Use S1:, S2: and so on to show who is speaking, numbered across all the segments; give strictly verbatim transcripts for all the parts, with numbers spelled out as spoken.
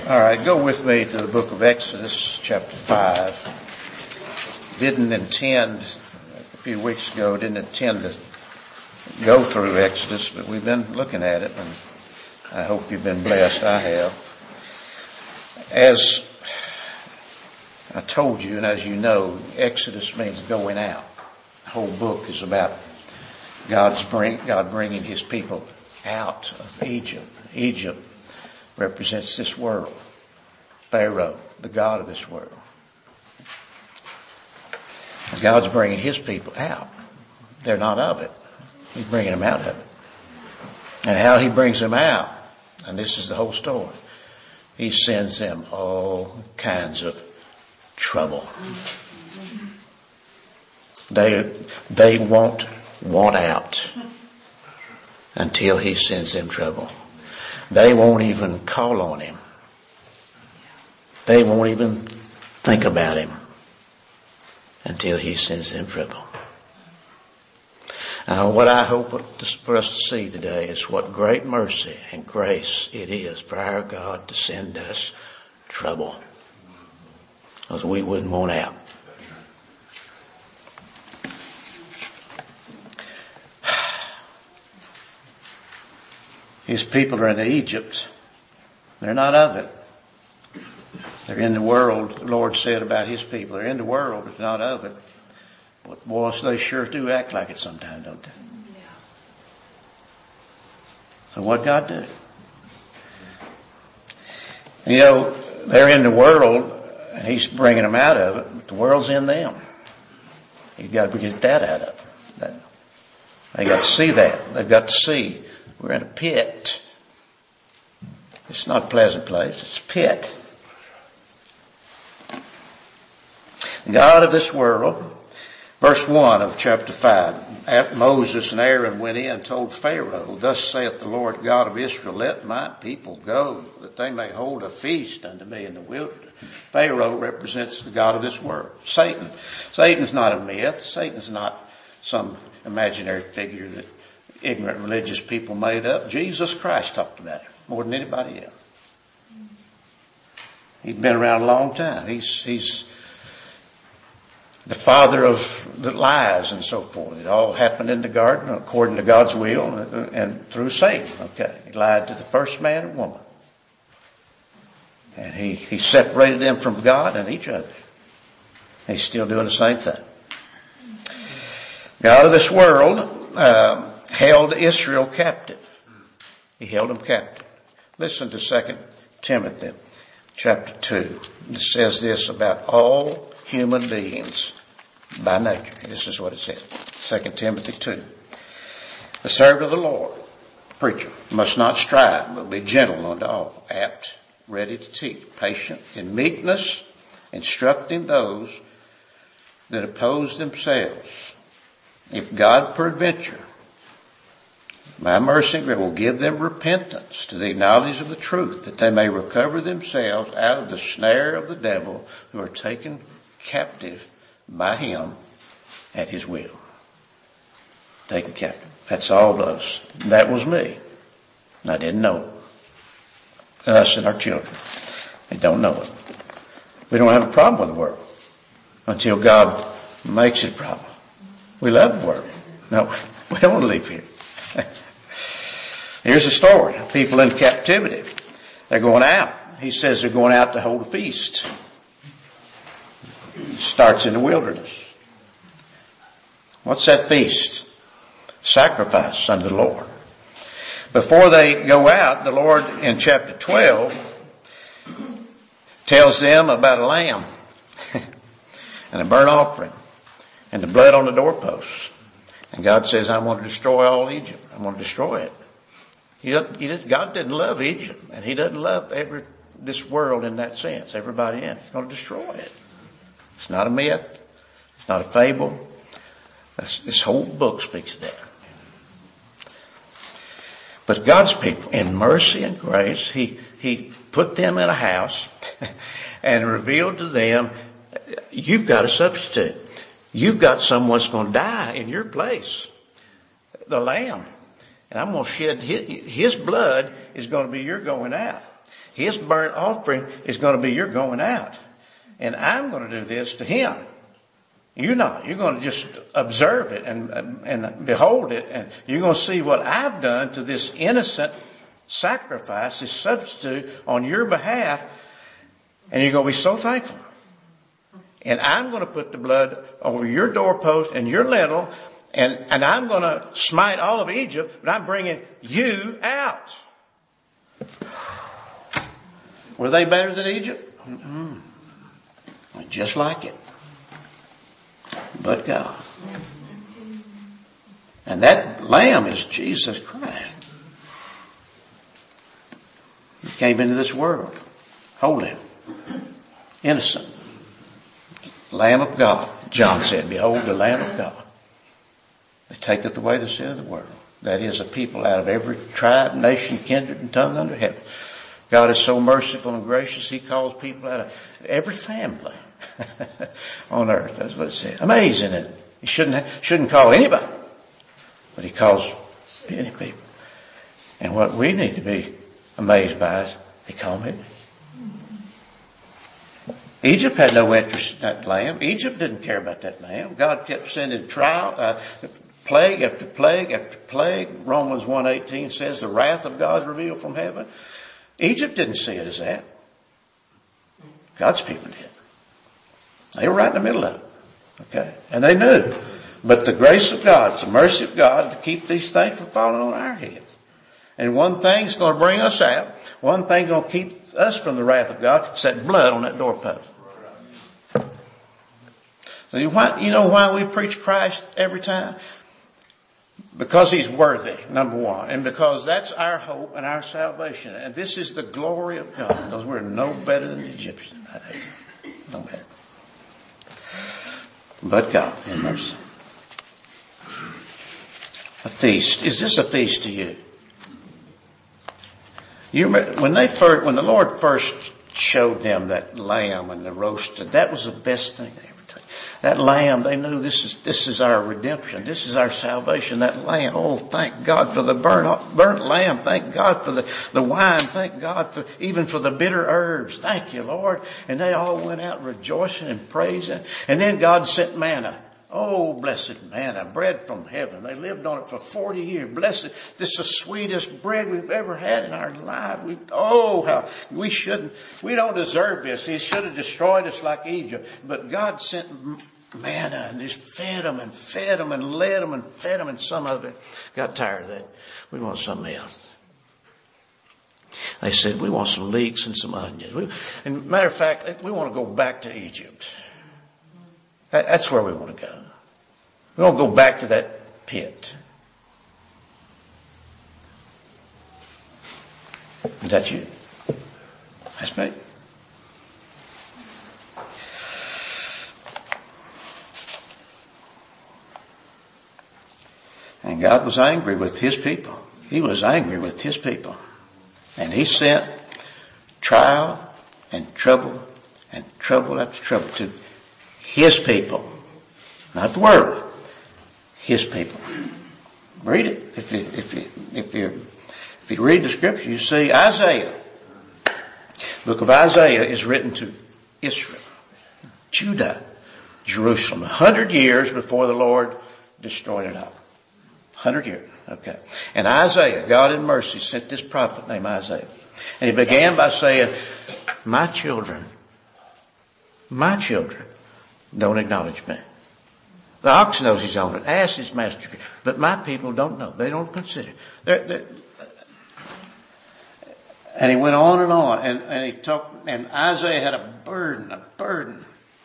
S1: All right, go with me to the book of Exodus, chapter five. Didn't intend, a few weeks ago, didn't intend to go through Exodus, but we've been looking at it, and I hope you've been blessed. I have. As I told you, and as you know, Exodus means going out. The whole book is about God's bring, God bringing His people out of Egypt. Egypt represents this world. Pharaoh, the god of this world. And God's bringing His people out. They're not of it. He's bringing them out of it. And how He brings them out, and this is the whole story, He sends them all kinds of trouble. They, they won't want out until He sends them trouble. They won't even call on Him. They won't even think about Him until He sends them trouble. Now, what I hope for us to see today is what great mercy and grace it is for our God to send us trouble, because we wouldn't want out. His people are in Egypt. They're not of it. They're in the world. The Lord said about His people, they're in the world, but they're not of it. But boys, they sure do act like it sometimes, don't they? Yeah. So what God do? You know, they're in the world, and He's bringing them out of it, but the world's in them. You've got to get that out of them. They got to see that. They've got to see we're in a pit. It's not a pleasant place. It's a pit. The God of this world, verse one of chapter five, Moses and Aaron went in and told Pharaoh, "Thus saith the Lord God of Israel, let my people go, that they may hold a feast unto me in the wilderness." Pharaoh represents the God of this world, Satan. Satan's not a myth. Satan's not some imaginary figure that ignorant religious people made up. Jesus Christ talked about him more than anybody else. He'd been around a long time. He's, he's the father of the lies and so forth. It all happened in the garden according to God's will and, and through Satan. Okay. He lied to the first man and woman. And he, he separated them from God and each other. He's still doing the same thing. God of this world, uh, held Israel captive. He held them captive. Listen to Second Timothy chapter two. It says this about all human beings by nature. This is what it says. Second Timothy two. The servant of the Lord, preacher, must not strive, but be gentle unto all, apt, ready to teach, patient, in meekness, instructing those that oppose themselves. If God peradventure, by mercy and grace, will give them repentance to the knowledge of the truth, that they may recover themselves out of the snare of the devil, who are taken captive by him at his will. Taken captive. That's all of us. That was me. And I didn't know it. Us and our children. They don't know it. We don't have a problem with the world until God makes it a problem. We love the world. No, we don't want to live here. Here's a story. People in captivity. They're going out. He says they're going out to hold a feast. It starts in the wilderness. What's that feast? Sacrifice unto the Lord. Before they go out, the Lord in chapter twelve tells them about a lamb and a burnt offering and the blood on the doorposts. And God says, I'm going to destroy all Egypt. I'm going to destroy it. He doesn't, he doesn't, God didn't love Egypt, and He doesn't love every this world in that sense. Everybody in it. He's going to destroy it. It's not a myth. It's not a fable. That's, this whole book speaks of that. But God's people, in mercy and grace, He He put them in a house and revealed to them, you've got a substitute. You've got someone that's going to die in your place. The Lamb. And I'm going to shed his, his blood is going to be your going out. his burnt offering is going to be your going out. And I'm going to do this to him. You're not. You're going to just observe it and, and behold it. And you're going to see what I've done to this innocent sacrifice, this substitute on your behalf. And you're going to be so thankful. And I'm going to put the blood over your doorpost and your lintel. And, and I'm going to smite all of Egypt. But I'm bringing you out. Were they better than Egypt? Mm-mm. Just like it. But God. And that lamb is Jesus Christ. He came into this world holy, innocent. Lamb of God. John said, behold the Lamb of God that taketh away the sin of the world. That is, a people out of every tribe, nation, kindred, and tongue under heaven. God is so merciful and gracious, He calls people out of every family on earth. That's what it says. Amazing, isn't it? He shouldn't, shouldn't call anybody, but He calls many people. And what we need to be amazed by is He called me. Egypt had no interest in that lamb. Egypt didn't care about that lamb. God kept sending trial, uh, plague after plague after plague. Romans one eighteen says the wrath of God is revealed from heaven. Egypt didn't see it as that. God's people did. They were right in the middle of it. Okay. And they knew. But the grace of God, it's the mercy of God to keep these things from falling on our heads. And one thing's going to bring us out. One thing going to keep us from the wrath of God. It's that blood on that doorpost. So you, why, you know why we preach Christ every time? Because He's worthy, number one. And because that's our hope and our salvation. And this is the glory of God. Because we're no better than the Egyptians. No better. But God in mercy. A feast. Is this a feast to you? You remember, when they first, when the Lord first showed them that lamb and the roasted, that was the best thing they ever tasted. That lamb, they knew this is, this is our redemption. This is our salvation. That lamb, oh, thank God for the burnt, burnt lamb. Thank God for the, the wine. Thank God for, even for the bitter herbs. Thank you, Lord. And they all went out rejoicing and praising. And then God sent manna. Oh, blessed manna, bread from heaven. They lived on it for forty years. Blessed. This is the sweetest bread we've ever had in our life. We, oh, how we shouldn't, we don't deserve this. He should have destroyed us like Egypt. But God sent manna and just fed them and fed them and led them and fed them. And some of it got tired of that. We want something else. They said, we want some leeks and some onions. We, and matter of fact, we want to go back to Egypt. That's where we want to go. We want to go back to that pit. Is that you? That's me. And God was angry with His people. He was angry with His people. And He sent trial and trouble and trouble after trouble to His people, not the world. His people. Read it. If you if you if you if you read the scripture, you see Isaiah. Book of Isaiah is written to Israel, Judah, Jerusalem, a hundred years before the Lord destroyed it all. Hundred years. Okay. And Isaiah, God in mercy, sent this prophet named Isaiah, and he began by saying, "My children, my children." Don't acknowledge me. The ox knows his owner. Ask his master. But my people don't know. They don't consider. They're, they're, and he went on and on. And, and he talked, and Isaiah had a burden, a burden.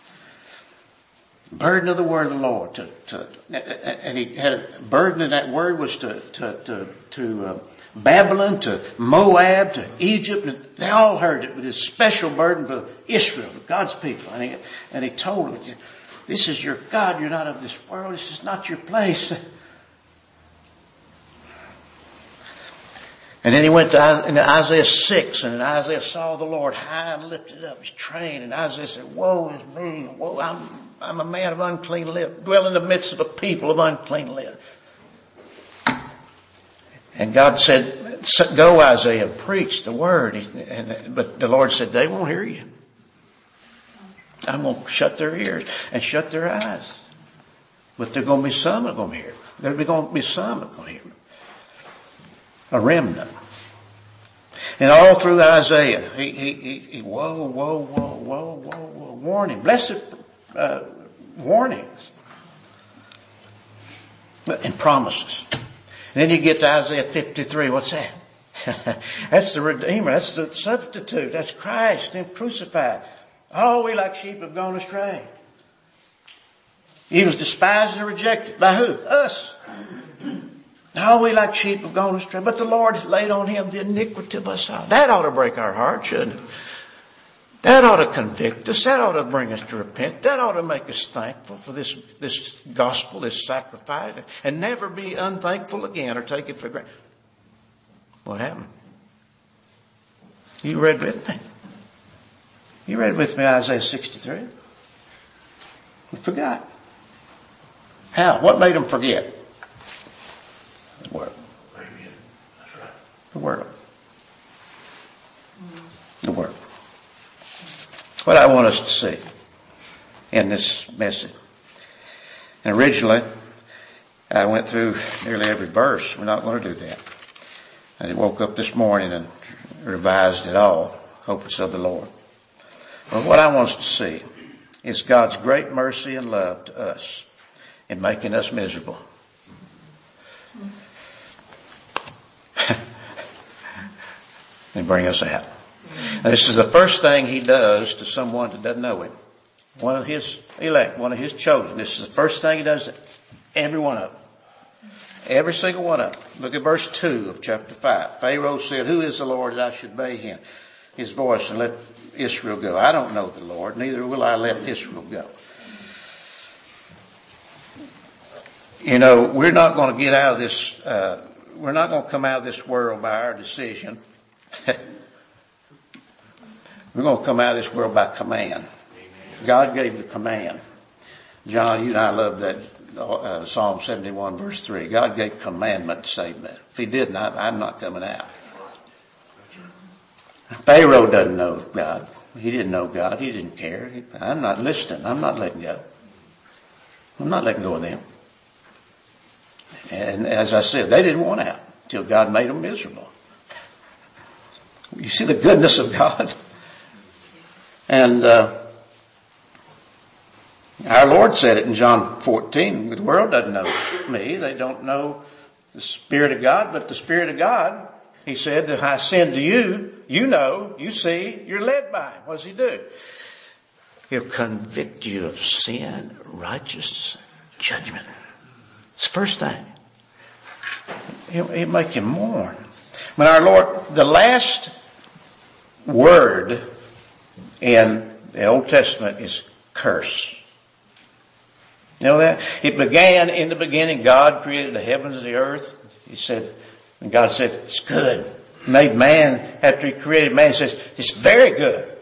S1: Burden of the word of the Lord. To, to, and he had a burden, and that word was to, to, to, to uh, Babylon, to Moab, to Egypt. And they all heard it with his special burden for Israel, God's people. And he, and he told them, this is your God. You're not of this world. This is not your place. And then he went to into Isaiah six, and Isaiah saw the Lord high and lifted up his train. And Isaiah said, woe is me. Woe, I'm, I'm a man of unclean lips, dwell in the midst of a people of unclean lips. And God said, go Isaiah and preach the word. And, but the Lord said, they won't hear you. I'm going to shut their ears and shut their eyes. But there are going to be some that are going to hear me. There'll be going to be some that are going to hear me. A remnant. And all through Isaiah, he, he, he, he whoa, whoa, whoa, whoa, whoa, whoa, warning, blessed uh, warnings and promises. And then you get to Isaiah fifty-three. What's that? That's the Redeemer. That's the substitute. That's Christ, Him crucified. All we like sheep have gone astray. He was despised and rejected. By who? Us. All we like sheep have gone astray. But the Lord laid on Him the iniquity of us all. That ought to break our heart, shouldn't it? That ought to convict us. That ought to bring us to repent. That ought to make us thankful for this, this gospel, this sacrifice, and never be unthankful again or take it for granted. What happened? You read with me. You read with me Isaiah sixty-three. You forgot. How? What made them forget? The Word. That's right. The Word. The Word. What I want us to see in this message. And originally, I went through nearly every verse. We're not going to do that. I woke up this morning and revised it all. Hope it's of the Lord. But what I want us to see is God's great mercy and love to us in making us miserable. And bring us out. Now, this is the first thing He does to someone that doesn't know Him. One of His elect, one of His chosen. This is the first thing He does to every one of them. Every single one of them. Look at verse two of chapter five. Pharaoh said, who is the Lord that I should obey Him? His voice and let Israel go. I don't know the Lord, neither will I let Israel go. You know, we're not going to get out of this, uh, we're not going to come out of this world by our decision. We're going to come out of this world by command. God gave the command. John, you and I love that uh, Psalm seventy-one verse three. God gave commandment to save me. If He didn't, I, I'm not coming out. Pharaoh doesn't know God. He didn't know God. He didn't care. He, I'm not listening. I'm not letting go. I'm not letting go of them. And as I said, they didn't want out until God made them miserable. You see the goodness of God? And uh, our Lord said it in John fourteen. The world doesn't know me. They don't know the Spirit of God, but the Spirit of God, He said, if I send to you, you know, you see, you're led by Him. What does He do? He'll convict you of sin, righteousness, judgment. It's the first thing. He'll, he'll make you mourn. When our Lord, the last word in the Old Testament is curse. You know that? It began in the beginning. God created the heavens and the earth. He said, and God said, it's good. He made man, after He created man, He says, it's very good.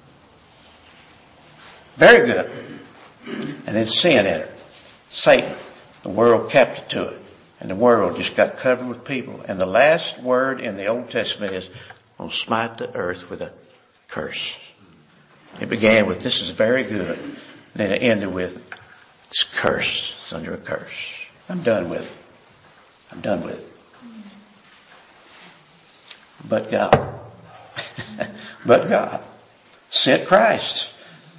S1: Very good. And then sin entered. Satan, the world captive to it. And the world just got covered with people. And the last word in the Old Testament is, I'm going to smite the earth with a curse. It began with, this is very good. And then it ended with, it's curse. It's under a curse. I'm done with it. I'm done with it. But God. But God sent Christ.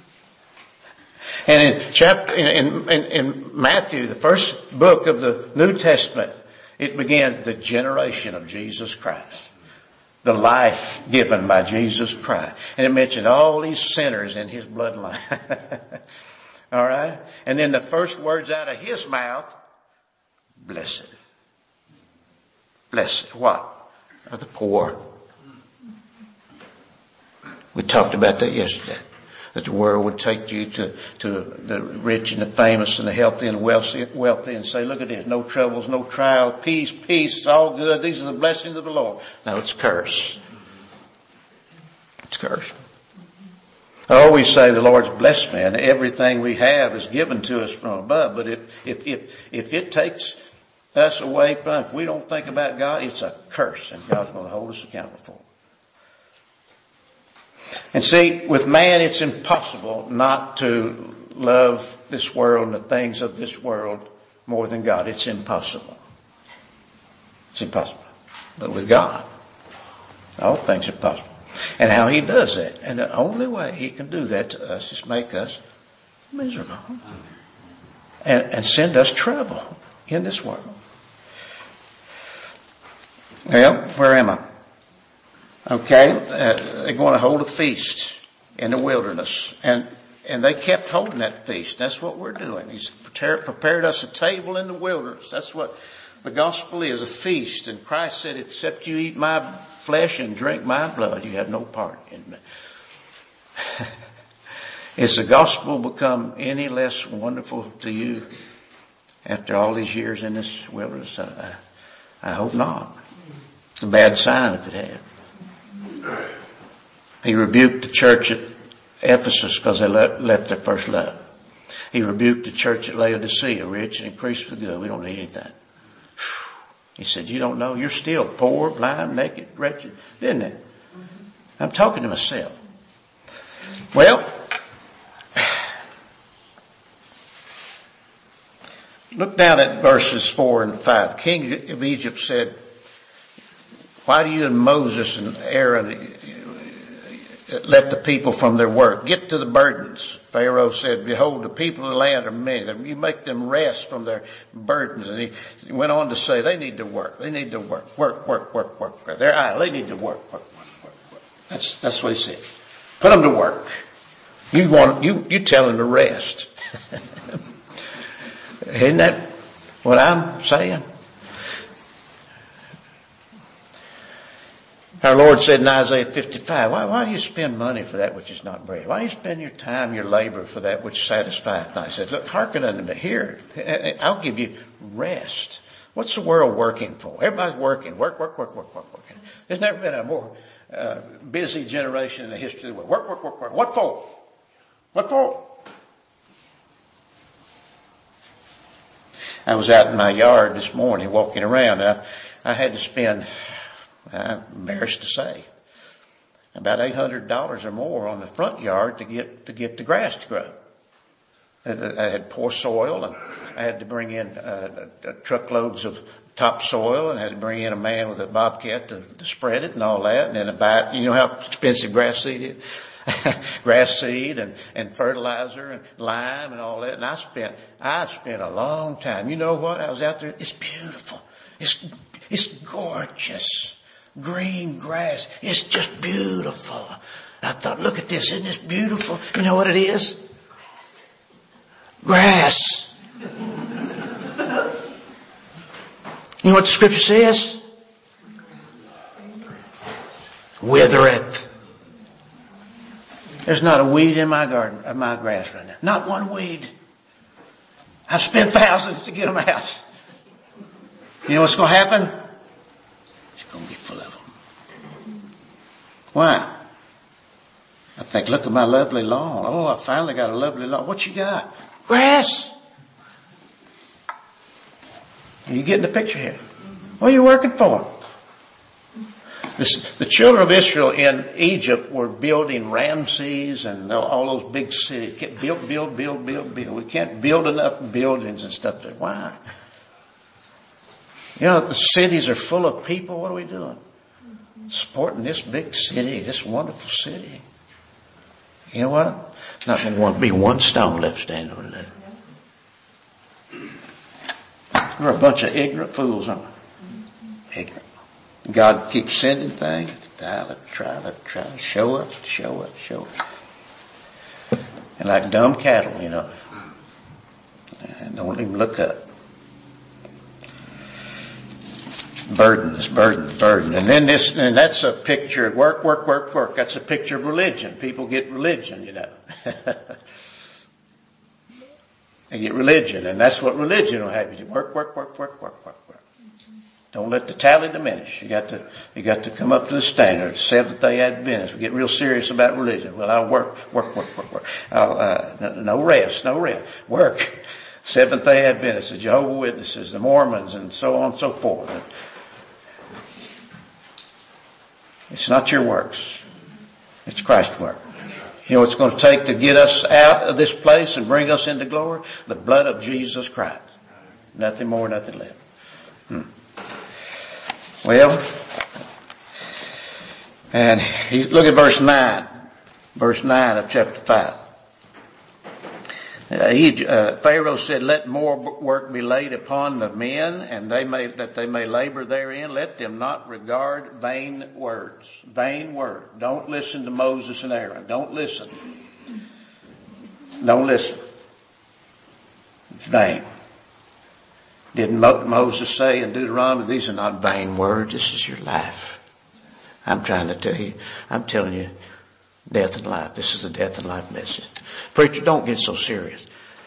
S1: And in chapter, in, in, in Matthew, the first book of the New Testament, it begins the generation of Jesus Christ. The life given by Jesus Christ. And it mentioned all these sinners in His bloodline. All right? And then the first words out of His mouth, blessed. Blessed. What? Are the poor. We talked about that yesterday. That the world would take you to, to the rich and the famous and the healthy and wealthy, wealthy and say, look at this, no troubles, no trial, peace, peace, it's all good. These are the blessings of the Lord. No, it's curse. It's curse. I always say the Lord's blessed me and everything we have is given to us from above. But if, if, if, if it takes us away from, if we don't think about God, it's a curse, and God's going to hold us accountable for it. And see, with man, it's impossible not to love this world and the things of this world more than God. It's impossible. It's impossible. But with God, all things are possible. And how He does that. And the only way He can do that to us is make us miserable. And, and send us trouble in this world. Well, where am I? Okay, uh, they're going to hold a feast in the wilderness. And and they kept holding that feast. That's what we're doing. He's prepared, prepared us a table in the wilderness. That's what the gospel is, a feast. And Christ said, except you eat my flesh and drink my blood, you have no part in me. Has the gospel become any less wonderful to you after all these years in this wilderness? I, I hope not. It's a bad sign if it had. He rebuked the church at Ephesus because they left their first love. He rebuked the church at Laodicea, rich and increased with good. We don't need anything. He said, you don't know, you're still poor, blind, naked, wretched, didn't it? I'm talking to myself. Well, look down at verses four and five. The king of Egypt said, why do you and Moses and Aaron let the people from their work? Get to the burdens. Pharaoh said, behold, the people of the land are many. You make them rest from their burdens. And he went on to say, they need to work. They need to work. Work, work, work, work. They're idle. They need to work, work, work, work, work. That's, that's what he said. Put them to work. You want, you, you tell them to rest. Isn't that what I'm saying? Our Lord said in Isaiah fifty-five, why, why do you spend money for that which is not bread? Why do you spend your time, your labor for that which satisfieth not? He said, look, hearken unto me. Here, I'll give you rest. What's the world working for? Everybody's working. Work, work, work, work, work, work. There's never been a more uh, busy generation in the history of the world. Work, work, work, work. What for? What for? I was out in my yard this morning walking around, and I, I had to spend, I'm embarrassed to say, about eight hundred dollars or more on the front yard to get, to get the grass to grow. I had poor soil, and I had to bring in uh, truckloads of topsoil, and I had to bring in a man with a bobcat to, to spread it and all that, and then a bat. You know how expensive grass seed is? Grass seed and, and fertilizer and lime and all that. And I spent, I spent a long time. You know what? I was out there. It's beautiful. It's, it's gorgeous. Green grass. It's just beautiful. And I thought, look at this. Isn't this beautiful? You know what it is? Grass. You know what the scripture says? Withereth. There's not a weed in my garden, in my grass right now. Not one weed. I've spent thousands to get them out. You know what's going to happen? It's going to be full of them. Why? I think, look at my lovely lawn. Oh, I finally got a lovely lawn. What you got? Grass. Are you getting the picture here? What are you working for? This, the children of Israel in Egypt were building Ramses and all those big cities. Build, build, build, build, build. We can't build enough buildings and stuff. Why? You know, the cities are full of people. What are we doing? Supporting this big city, this wonderful city. You know what? Not going to want to be one stone left standing over there. We're a bunch of ignorant fools, aren't we? Ignorant. God keeps sending things. Try to, try to, try to show up, show up, show up. And like dumb cattle, you know. And don't even look up. Burdens, burden, burden. And then this, and that's a picture of work, work, work, work. That's a picture of religion. People get religion, you know. They get religion, and that's what religion will have you do. Work, work, work, work, work, work, work. Don't let the tally diminish. You got to, you got to come up to the standard. Seventh-day Adventists. We get real serious about religion. Well, I'll work, work, work, work, work. I'll, uh, no rest, no rest. Work. Seventh-day Adventists, the Jehovah's Witnesses, the Mormons, and so on and so forth. It's not your works. It's Christ's work. You know what it's going to take to get us out of this place and bring us into glory? The blood of Jesus Christ. Nothing more, nothing less. Hmm. Well, and he, look at verse nine. Verse nine of chapter five. Uh, he, uh, Pharaoh said, "Let more work be laid upon the men, and they may that they may labor therein. Let them not regard vain words." Vain word. Don't listen to Moses and Aaron. Don't listen. Don't listen. It's vain. Didn't Mo- Moses say in Deuteronomy, "These are not vain words. This is your life." I'm trying to tell you. I'm telling you. Death and life. This is the death and life message. Preacher, don't get so serious.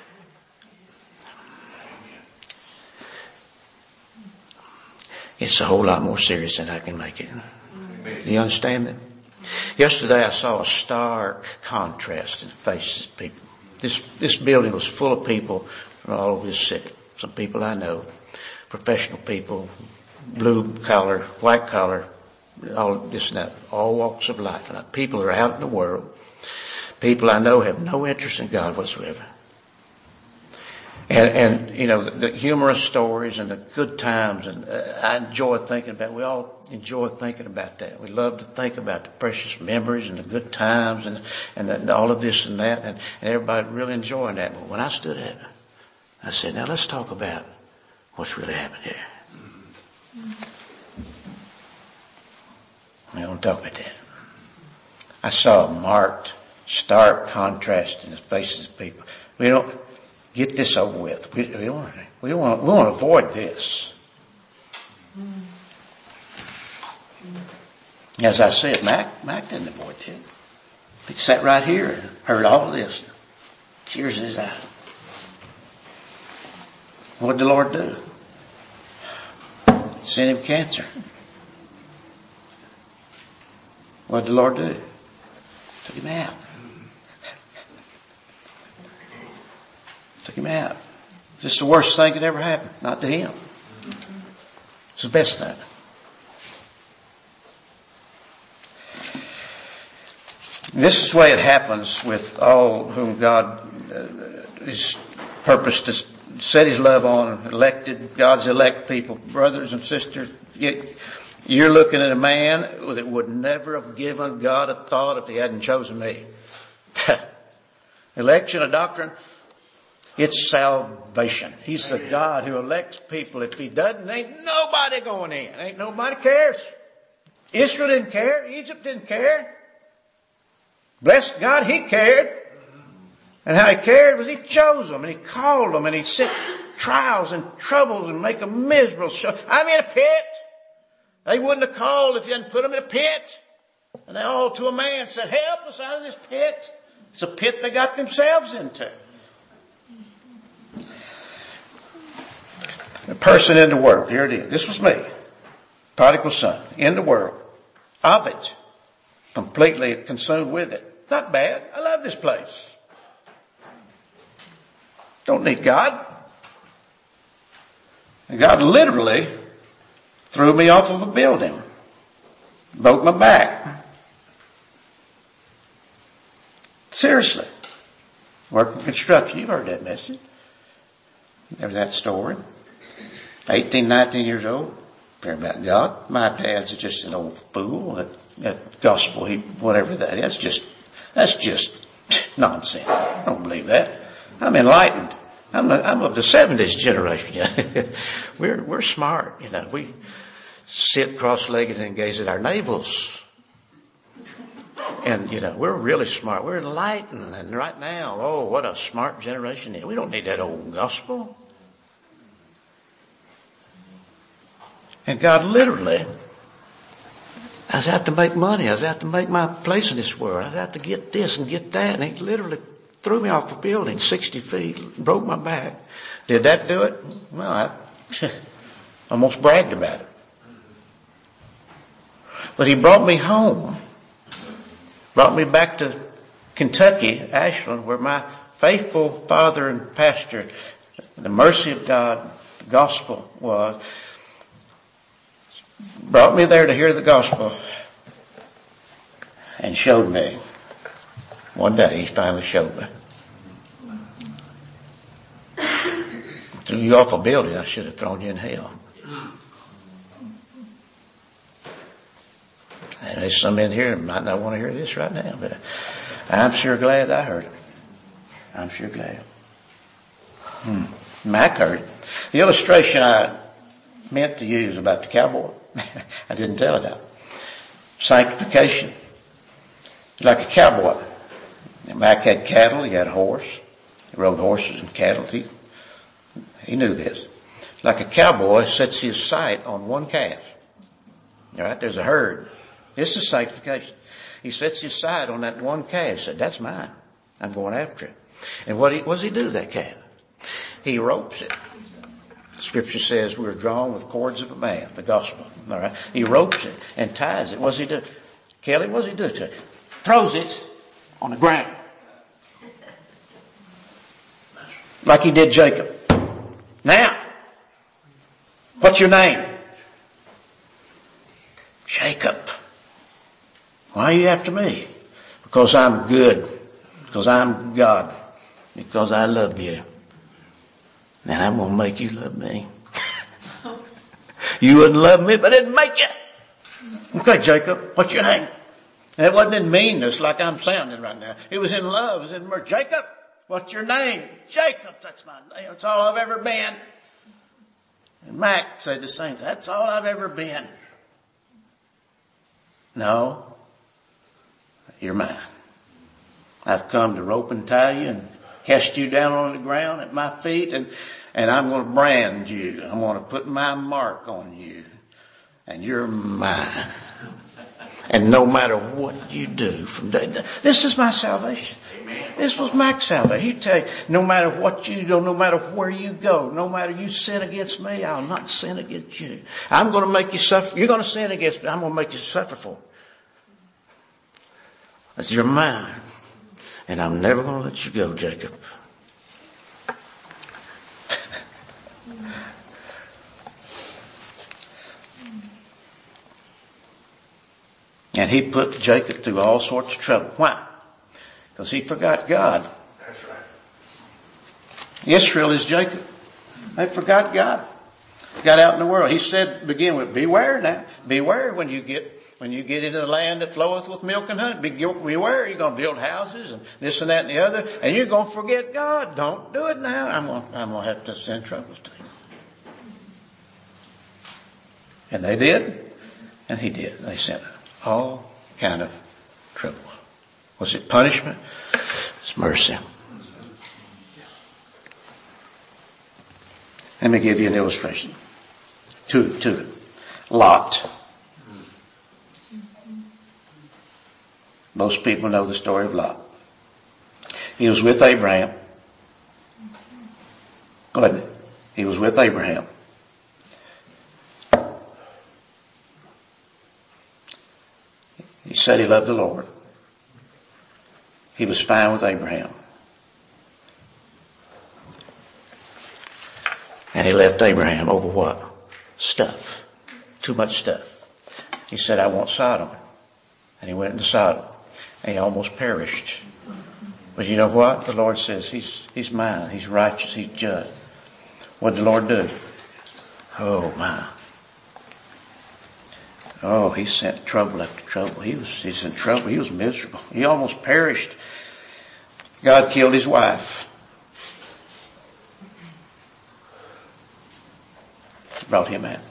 S1: It's a whole lot more serious than I can make it. Do you understand that? Yesterday I saw a stark contrast in the faces of people. This, this building was full of people from all over this city. Some people I know, professional people, blue collar, white collar, all this and that, all walks of life. And people are out in the world. People I know have no interest in God whatsoever. And, and you know, the, the humorous stories and the good times, and uh, I enjoy thinking about, we all enjoy thinking about that. We love to think about the precious memories and the good times and, and, the, and all of this and that, and, and everybody really enjoying that. But when I stood up, I said, now let's talk about what's really happened here. We don't talk about that. I saw a marked, stark contrast in the faces of people. We don't get this over with. We, we don't. We don't want. We want to avoid this. As I said, Mac, Mac didn't avoid it. He sat right here and heard all of this, tears in his eyes. What did the Lord do? He sent him cancer. What did the Lord do? Took him out. Took him out. This is the worst thing that ever happened. Not to him. It's the best thing. This is the way it happens with all whom God uh, is purposed to set His love on, elected, God's elect people, brothers and sisters. You're looking at a man that would never have given God a thought if He hadn't chosen me. Election, a doctrine, it's salvation. He's the God who elects people. If He doesn't, ain't nobody going in. Ain't nobody cares. Israel didn't care. Egypt didn't care. Bless God, He cared. And how He cared was He chose them and He called them and He sent trials and troubles and make them miserable. I'm in a pit. They wouldn't have called if you hadn't put them in a pit. And they all to a man said, help us out of this pit. It's a pit they got themselves into. A person in the world. Here it is. This was me. Prodigal son. In the world. Of it. Completely consumed with it. Not bad. I love this place. Don't need God. And God literally threw me off of a building. Broke my back. Seriously. Working construction. You've heard that message. There's that story. eighteen, nineteen years old. Care about God. My dad's just an old fool. That, that gospel, he, whatever that is. That's just, that's just nonsense. I don't believe that. I'm enlightened. I'm, a, I'm of the seventies generation. we're, we're smart, you know. We sit cross-legged and gaze at our navels. And, you know, we're really smart. We're enlightened. And right now, oh, what a smart generation is. We don't need that old gospel. And God literally, I was out to make money. I was out to make my place in this world. I was out to get this and get that. And He literally threw me off a building sixty feet, broke my back. Did that do it? Well, I almost bragged about it. But He brought me home. Brought me back to Kentucky, Ashland, where my faithful father and pastor The mercy of God, the gospel was, brought me there to hear the gospel and showed me. One day he finally showed me. Threw you off a building, I should have thrown you in hell. And there's some in here that might not want to hear this right now, but I'm sure glad I heard it. I'm sure glad. Hmm. Mac heard it. The illustration I meant to use about the cowboy, I didn't tell it out. Sanctification. Like a cowboy. Mac had cattle, he had a horse. He rode horses and cattle. He, he knew this. Like a cowboy sets his sight on one calf. All right, there's a herd. This is sanctification. He sets his sight on that one calf. He said, that's mine. I'm going after it. And what, he, what does he do to that calf? He ropes it. Scripture says we're drawn with cords of a man, the gospel. All right. He ropes it and ties it. What does he do? Kelly, what does he do to it? Throws it on the ground. Like he did Jacob. Now, what's your name? Jacob. Why are you after me? Because I'm good. Because I'm God. Because I love you. Then I'm going to make you love me. You wouldn't love me if I didn't make you. Okay, Jacob, what's your name? And it wasn't in meanness like I'm sounding right now. It was in love. It was in mercy. Jacob, what's your name? Jacob, that's my name. That's all I've ever been. And Mac said the same thing. That's all I've ever been. No, you're mine. I've come to rope and tie you and cast you down on the ground at my feet, and, and I'm going to brand you. I'm going to put my mark on you, and you're mine. And no matter what you do from day, this is my salvation. Amen. This was Mac's salvation. He'd tell you, no matter what you do, no matter where you go, no matter you sin against me, I'll not sin against you. I'm going to make you suffer. You're going to sin against me. I'm going to make you suffer for it. That's your mine. And I'm never going to let you go, Jacob. And he put Jacob through all sorts of trouble. Why? Because he forgot God. That's right. Israel is Jacob. They forgot God. Got out in the world. He said, begin with, beware now. Beware when you get When you get into the land that floweth with milk and honey. Beware, you're going to build houses and this and that and the other, and you're going to forget God. Don't do it now. I'm going, I'm going to have to send troubles to you. And they did, and he did. They sent all kind of trouble. Was it punishment? It's mercy. Let me give you an illustration. Two, two. Lot. Most people know the story of Lot. He was with Abraham. Wasn't it? He was with Abraham. He said he loved the Lord. He was fine with Abraham. And he left Abraham over what? Stuff. Too much stuff. He said, I want Sodom. And he went into Sodom. And he almost perished. But you know what? The Lord says, He's, He's mine. He's righteous. He's just. What did the Lord do? Oh my. Oh, He sent trouble after trouble. He was, He's in trouble. He was miserable. He almost perished. God killed his wife. Brought him out.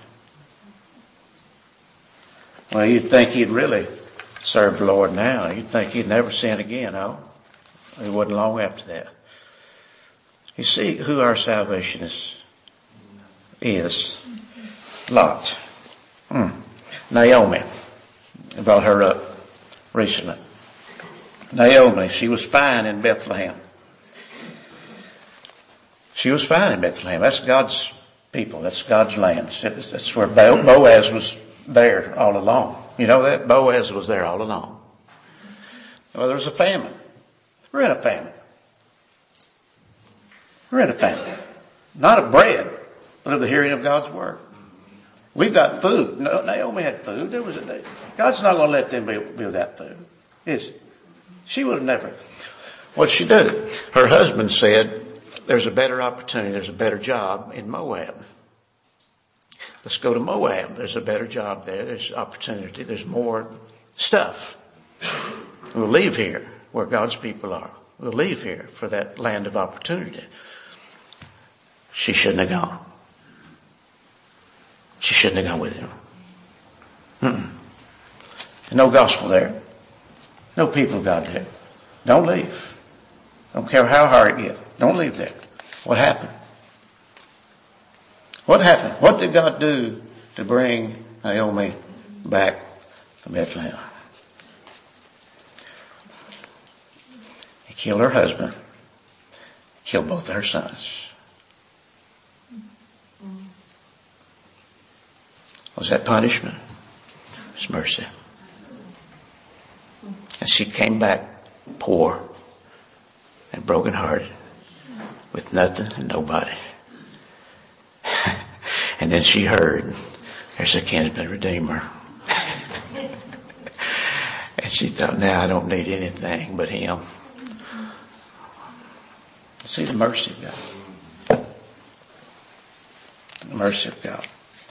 S1: Well, you'd think he'd really serve the Lord now. You'd think he'd never sin again, oh? It wasn't long after that. You see who our salvation is. Is. Lot. Hmm. Naomi. I brought her up recently. Naomi, she was fine in Bethlehem. She was fine in Bethlehem. That's God's people. That's God's land. That's where Boaz was there all along. You know that? Boaz was there all along. Well, there was a famine. We're in a famine. We're in a famine. Not of bread, but of the hearing of God's word. We've got food. No, Naomi had food. There was a, God's not going to let them be, be without food. Is she would have never. What'd she do? Her husband said, there's a better opportunity. There's a better job in Moab. Let's go to Moab. There's a better job there. There's opportunity. There's more stuff. We'll leave here where God's people are. We'll leave here for that land of opportunity. She shouldn't have gone. She shouldn't have gone with him. Mm-mm. No gospel there. No people of God there. Don't leave. Don't care how hard it gets. Don't leave there. What happened? What happened? What did God do to bring Naomi back to Bethlehem? He killed her husband. Killed both of her sons. Was that punishment? It was mercy. And she came back poor and brokenhearted with nothing and nobody. And then she heard there's a kinsman redeemer. And she thought, now I don't need anything but him. See the mercy of God. The mercy of God.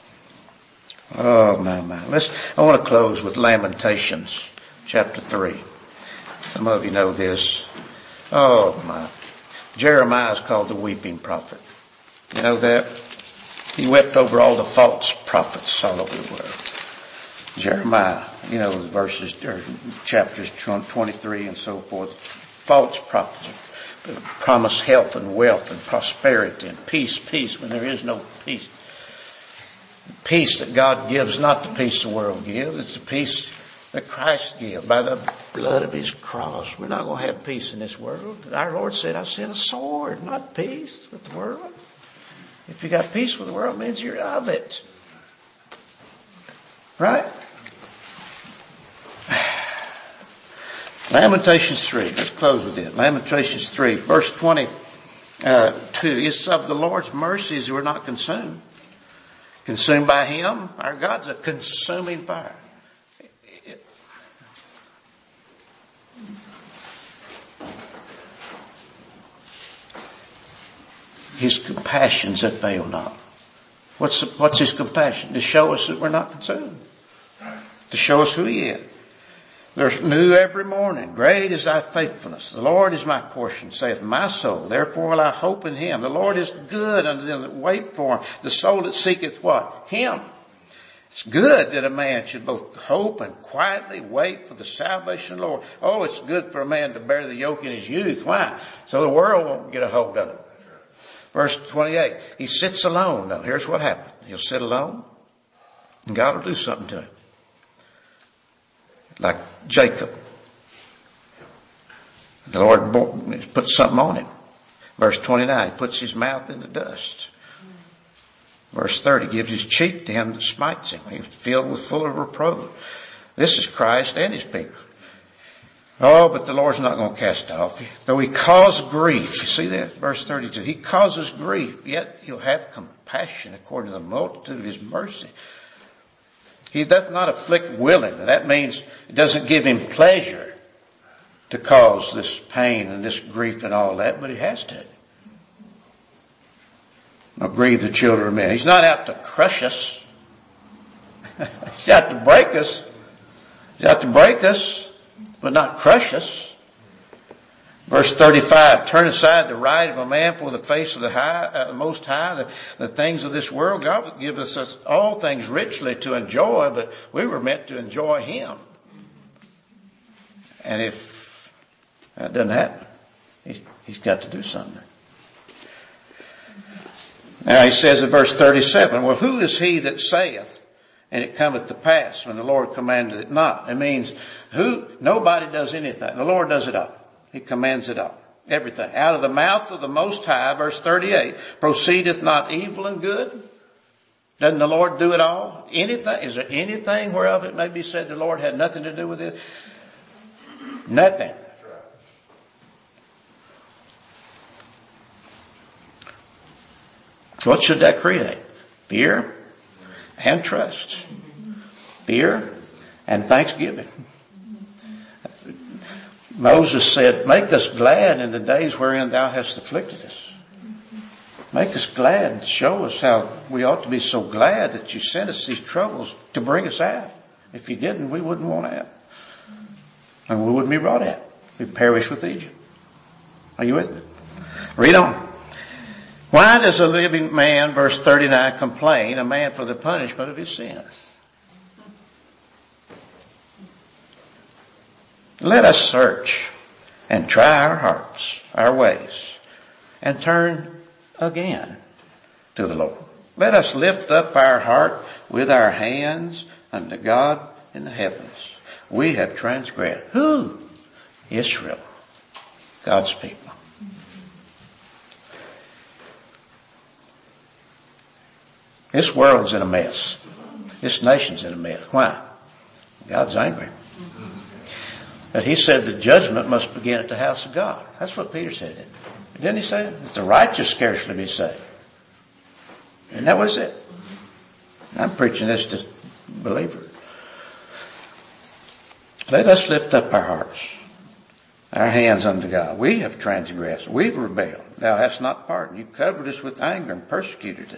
S1: Oh my, my. Let's, I want to close with Lamentations chapter three. Some of you know this. Oh my. Jeremiah is called the weeping prophet. You know that? He wept over all the false prophets all over the world. Jeremiah, you know, verses, or chapters twenty-three and so forth. False prophets promise health and wealth and prosperity and peace, peace when there is no peace. Peace that God gives, not the peace the world gives. It's the peace that Christ gives by the blood of his cross. We're not going to have peace in this world. Our Lord said, I sent a sword, not peace with the world. If you got peace with the world, it means you're of it. Right? Lamentations three. Let's close with it. Lamentations three, verse twenty-two. It's of the Lord's mercies we're not consumed. Consumed by him. Our God's a consuming fire. His compassions that fail not. What's, what's his compassion? To show us that we're not consumed. To show us who he is. There's new every morning. Great is thy faithfulness. The Lord is my portion, saith my soul. Therefore will I hope in him. The Lord is good unto them that wait for him. The soul that seeketh what? Him. It's good that a man should both hope and quietly wait for the salvation of the Lord. Oh, it's good for a man to bear the yoke in his youth. Why? So the world won't get a hold of him. Verse twenty-eight. He sits alone. Now, here's what happened. He'll sit alone, and God will do something to him. Like Jacob. The Lord puts something on him. Verse twenty-nine, he puts his mouth in the dust. Verse thirty, gives his cheek to him that smites him. He's filled with full of reproach. This is Christ and his people. Oh, but the Lord's not going to cast off you. Though he cause grief. You see that? Verse thirty-two. He causes grief, yet he'll have compassion according to the multitude of his mercy. He doth not afflict willingly. That means it doesn't give him pleasure to cause this pain and this grief and all that, but he has to. Not grieve the children of men. He's not out to crush us. He's out to break us. He's out to break us, but not crush us. Verse thirty-five, turn aside the right of a man for the face of the high, uh, Most High, the, the things of this world. God will give us, us all things richly to enjoy, but we were meant to enjoy him. And if that doesn't happen, he's, he's got to do something. Now he says in verse thirty-seven, well, who is he that saith, and it cometh to pass when the Lord commanded it not? It means who, nobody does anything. The Lord does it all. He commands it all. Everything. Out of the mouth of the Most High, verse thirty-eight, proceedeth not evil and good? Doesn't the Lord do it all? Anything? Is there anything whereof it may be said the Lord had nothing to do with it? Nothing. What should that create? Fear and trust. Fear and thanksgiving. Moses said, make us glad in the days wherein thou hast afflicted us. Make us glad. Show us how we ought to be so glad that you sent us these troubles to bring us out. If you didn't, we wouldn't want out. And we wouldn't be brought out. We'd perish with Egypt. Are you with me? Read on. Why does a living man, verse thirty-nine, complain, a man for the punishment of his sins? Let us search and try our hearts, our ways, and turn again to the Lord. Let us lift up our heart with our hands unto God in the heavens. We have transgressed. Who? Israel. God's people. This world's in a mess. This nation's in a mess. Why? God's angry. But he said the judgment must begin at the house of God. That's what Peter said. Didn't he say it? The righteous scarcely be saved. Isn't that what he said? I'm preaching this to believers. Let us lift up our hearts, our hands unto God. We have transgressed. We've rebelled. Thou hast not pardoned. You covered us with anger and persecuted us.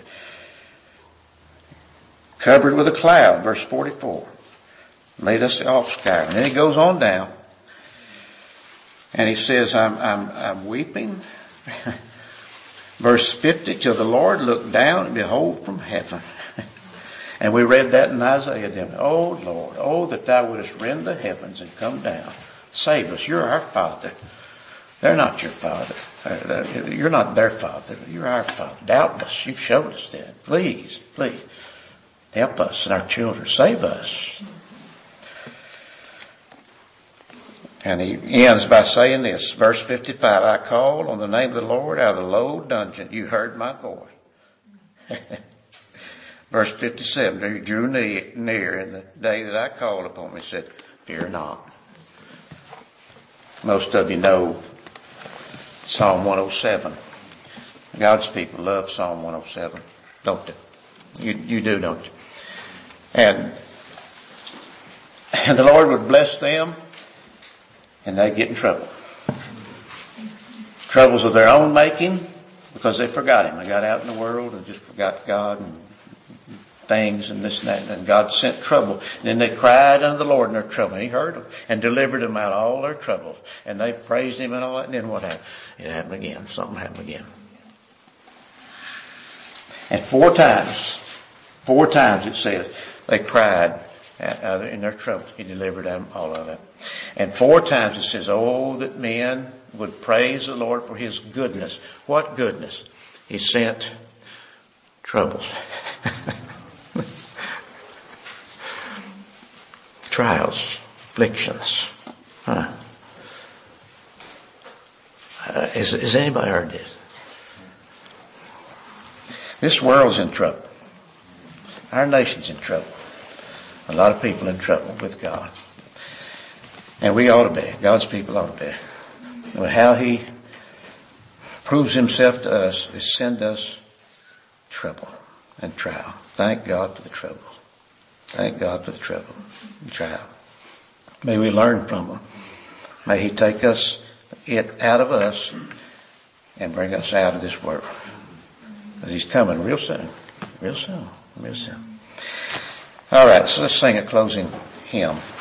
S1: Covered with a cloud, verse forty-four. Made us the offscouring. And then he goes on down. And he says, I'm, I'm, I'm weeping. Verse fifty, till the Lord looked down and behold from heaven. And we read that in Isaiah then. Oh Lord, oh that thou wouldest rend the heavens and come down. Save us. You're our Father. They're not your Father. You're not their Father. You're our Father. Doubtless, you've showed us that. Please, please, help us and our children. Save us. And he ends by saying this, verse fifty-five, I called on the name of the Lord out of the low dungeon. You heard my voice. Verse fifty-seven, you drew near in the day that I called upon me. He said, fear not. Most of you know Psalm one oh seven. God's people love Psalm one oh seven, don't they? You, you do, don't you? And, and the Lord would bless them, and they get in trouble. Troubles of their own making because they forgot Him. They got out in the world and just forgot God and things and this and that. And God sent trouble. And then they cried unto the Lord in their trouble. And He heard them and delivered them out of all their troubles. And they praised Him and all that. And then what happened? It happened again. Something happened again. And four times, four times it says they cried in their troubles. He delivered them all of it. And four times it says, oh, that men would praise the Lord for His goodness. What goodness? He sent troubles. Trials, afflictions. Huh. Uh, is, has anybody heard this? This world's in trouble. Our nation's in trouble. A lot of people in trouble with God. And we ought to be. God's people ought to be. But how He proves Himself to us is send us trouble and trial. Thank God for the troubles. Thank God for the trouble and trial. May we learn from them. May He take us, it out of us, and bring us out of this world. Because He's coming real soon. Real soon. Real soon. All right, so let's sing a closing hymn.